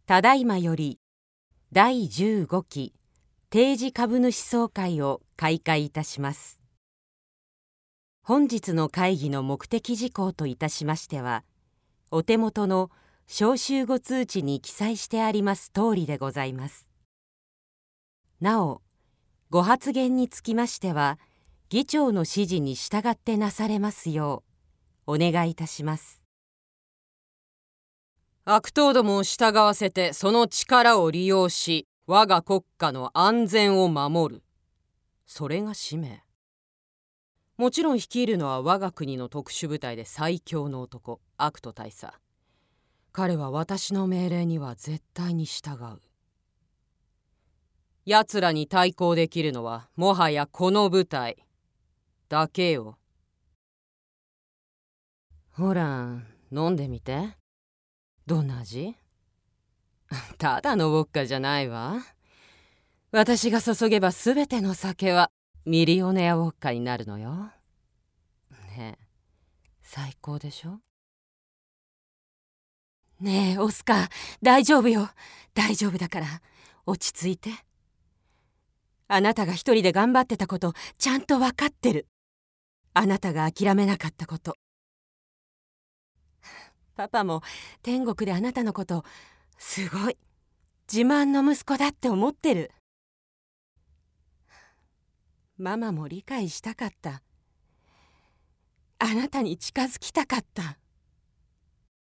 ただいまより第15期定時株主総会を開会いたします。本日の会議の目的事項といたしましては、お手元の招集後通知に記載してあります通りでございます。なお、ご発言につきましては、議長の指示に従ってなされますようお願いいたします。 悪党どもを従わせてその力を利用し、我が国家の安全を守る。それが使命。もちろん率いるのは我が国の特殊部隊で最強の男、悪党大佐。彼は私の命令には絶対に従う。奴らに対抗できるのはもはやこの部隊だけよ。 ほら、飲んでみて。どんな味？ ただのウォッカじゃないわ。私が注げばすべての酒はミリオネアウォッカになるのよ。 ねえ、最高でしょ？ ねえ、オスカー、大丈夫よ。大丈夫だから、落ち着いて。あなたが一人で頑張ってたこと、ちゃんと分かってる。あなたが諦めなかったこと。パパも天国であなたのこと、すごい、自慢の息子だって思ってる。ママも理解したかった。あなたに近づきたかった。